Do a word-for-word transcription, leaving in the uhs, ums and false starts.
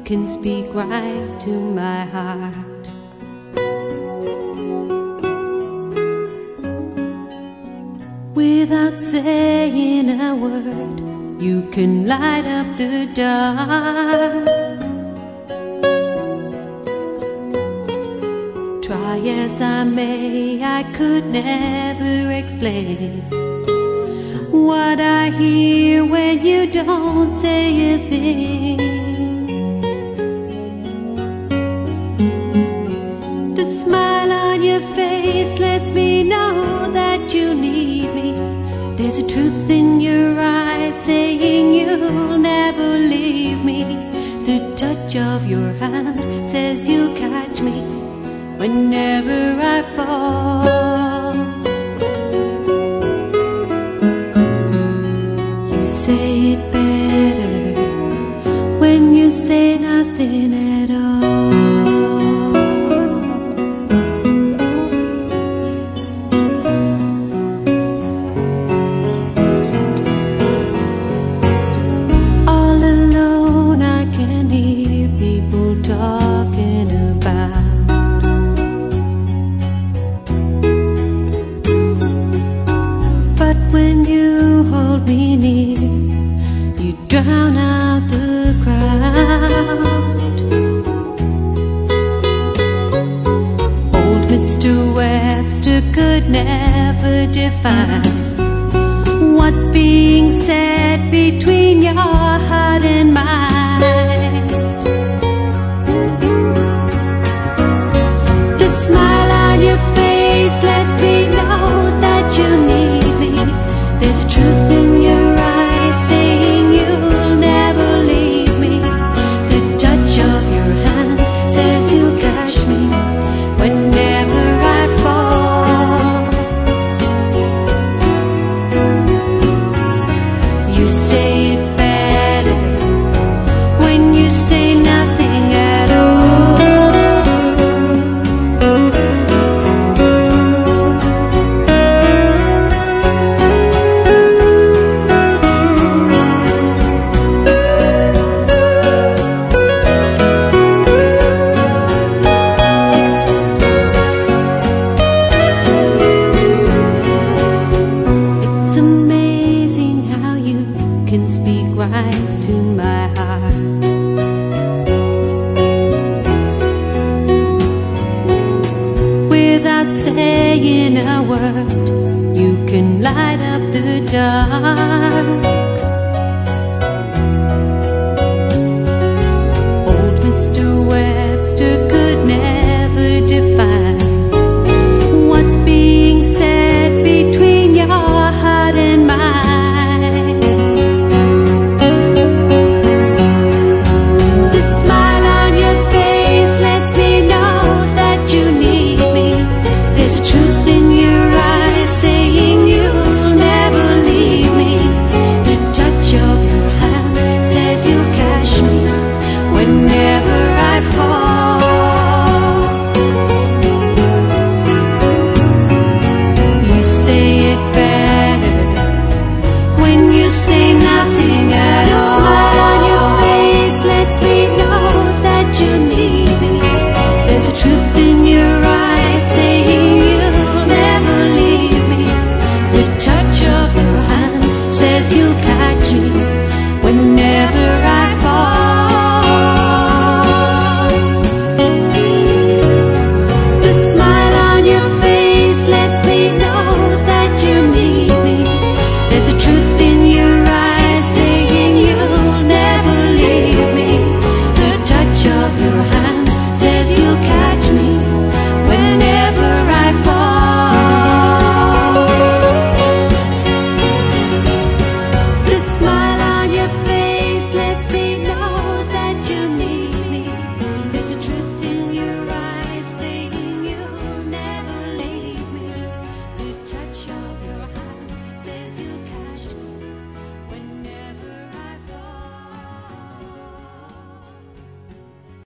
can speak right to my heart. Without saying a word, you can light up the dark. Try as I may, I could never explain what I hear when you don't say a thing. The smile on your face lets me know that you need me. There's a truth in your eyes saying you'll never leave me. The touch of your hand says you'll catch me whenever I fall. You say it better when you say nothing at all. All alone I can hear people talking about when you hold me near, you drown out the crowd. Old Mister Webster could never define what's being said between your heart and mine. The smile on your face lets me know that you need me. There's a truth in your eyes saying you'll never leave me. The touch of your hand says you'll catch me whenever I fall. You say it better when you say nothing at all. Can speak right to my heart. Without saying a word, you can light up the dark. Old Mister Webster